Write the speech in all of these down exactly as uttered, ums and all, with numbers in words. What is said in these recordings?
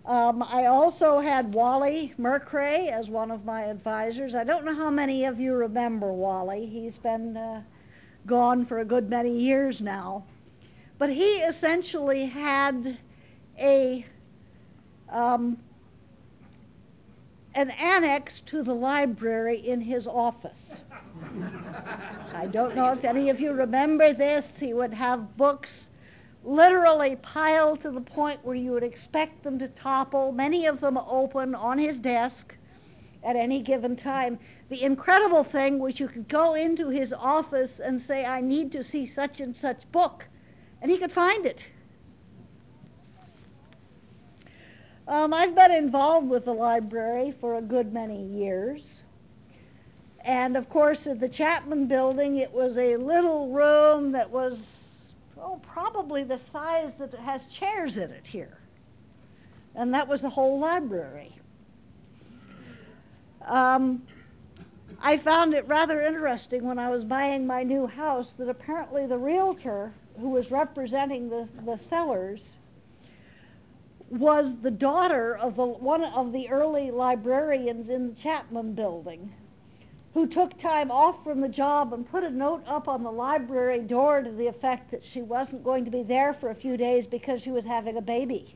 Um, I also had Wally Mercray as one of my advisors. I don't know how many of you remember Wally. He's been uh, gone for a good many years now. But he essentially had a um, an annex to the library in his office. I don't know if any of you remember this. He would have books literally piled to the point where you would expect them to topple, many of them open on his desk at any given time. The incredible thing was you could go into his office and say, I need to see such and such book, and he could find it. Um, I've been involved with the library for a good many years. And of course, at the Chapman Building, it was a little room that was, oh, probably the size that it has chairs in it here. And that was the whole library. Um, I found it rather interesting when I was buying my new house that apparently the realtor who was representing the, the sellers was the daughter of the, one of the early librarians in the Chapman Building, who took time off from the job and put a note up on the library door to the effect that she wasn't going to be there for a few days because she was having a baby.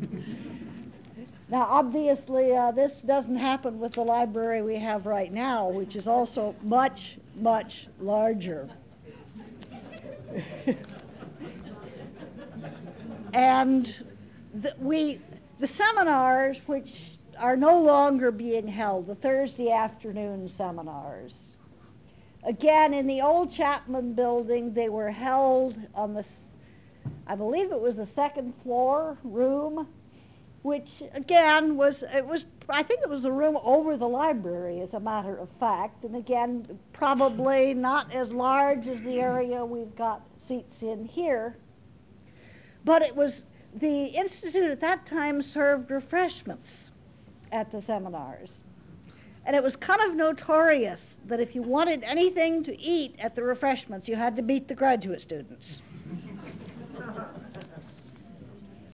Now, obviously, uh, this doesn't happen with the library we have right now, which is also much, much larger. And the, we, the seminars, which are no longer being held, the Thursday afternoon seminars, again, in the old Chapman Building, they were held on the, I believe it was the second floor room, which again was, it was, I think it was the room over the library, as a matter of fact, and again, probably not as large as the area we've got seats in here, but it was, the Institute at that time served refreshments at the seminars. And it was kind of notorious that if you wanted anything to eat at the refreshments, you had to beat the graduate students.